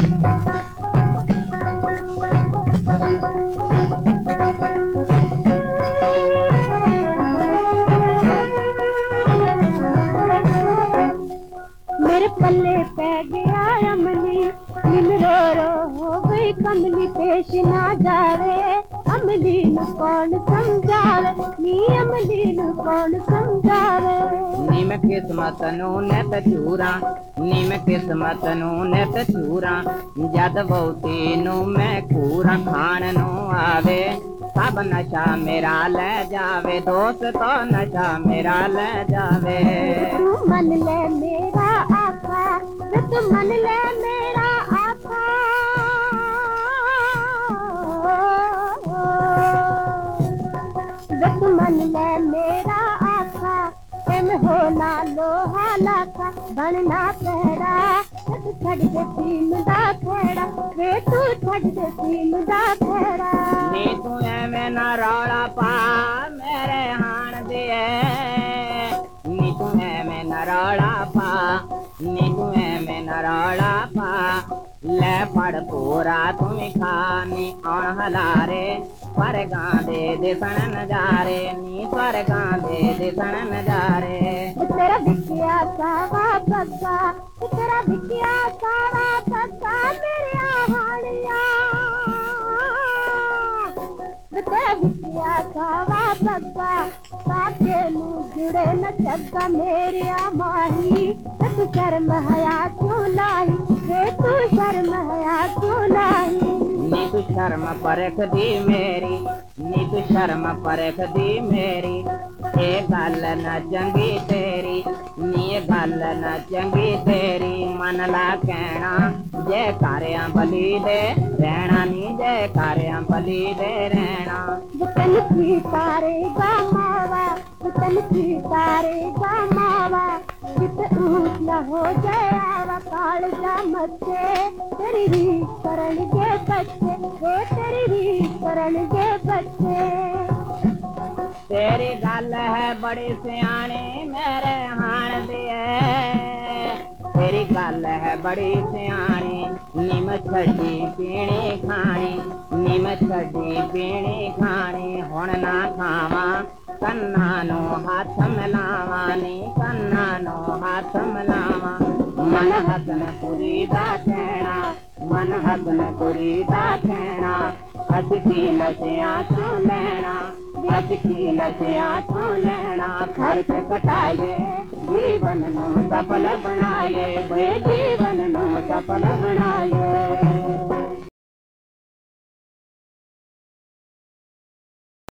मेरे पल्ले पै गया अमली, नीम रो हो गई कमली, पेश ना जावे अमली नु कौन समझावे, नी अमली नु कौन समझावे। नी मैं किस्मत नू नित चूरा, नी मैं किस्मत नू नित चूरा, जद बहुती नू मैं कूरा, खान नू आवे सब नशा मेरा ले जावे, दोस्त तो नशा मेरा ले जावे। तू मन ले मेरा आका, तू मन ले मेरा आका, तू मन ले मेरा आका, एम होना लोहा लाका, बनना पैड़ा तू छड़ दे सीम दा खेड़ा, वे तू छड़ दे सीम दा खेड़ा। नी तू एवें ना रौला पा मेरे हाण दे, नी तू एवें ना रौला पा, नी तू एवें ना रौला पा, ले फड़ पूरा तुम खा, नी औण हलारे स्वर्गां दे दिसण नजारे, नी स्वर्गां दे दिसण नजारे। तेरा बिकिया सावा पक्का, तेरा बिकिया सावा पक्का, मेरे हाड़िया तेरा बिकिया सावा पक्का, साथे नू जुड़े न चक्का, मेरे माही तू शर्म हया क्यों लाई, तू शर्म हया क्यों लाई। नी तू शर्म परख दी मेरी, नी तू शर्म परख दी मेरी, ये गल न चंगी तेरी, नी ये गल न चंगी तेरी, मन ला कहना जे कारियां बली दे रहना, नी जे कारियां बली दे रहना। वतन की तारे गा मावा, वतन की तारे गा मावा, कित ऊट न हो जावा, काल जा मचे तेरी रीत करण के बच्चे, वो तेरी रीत करण के बच्चे। तेरी गल है बड़ी सियाणी मेरे हाण दी, तेरी गल है बड़ी सियाणी, निम छड़ी पीनी खानी, निम छड़ी पीनी खानी, हुण ना खावा कन्ना नू हाथ मिलावा, नी कन्ना नू हाथ मिलावा। मन हसन कुरी दा कहना, मन हसन कुरी दा कहना, अस की नशियां तू लैना, अस की नशियां तू लैना, खर्च घटाइए जीवन नू सफल बनाइए, जीवन नू सफल बनाइए।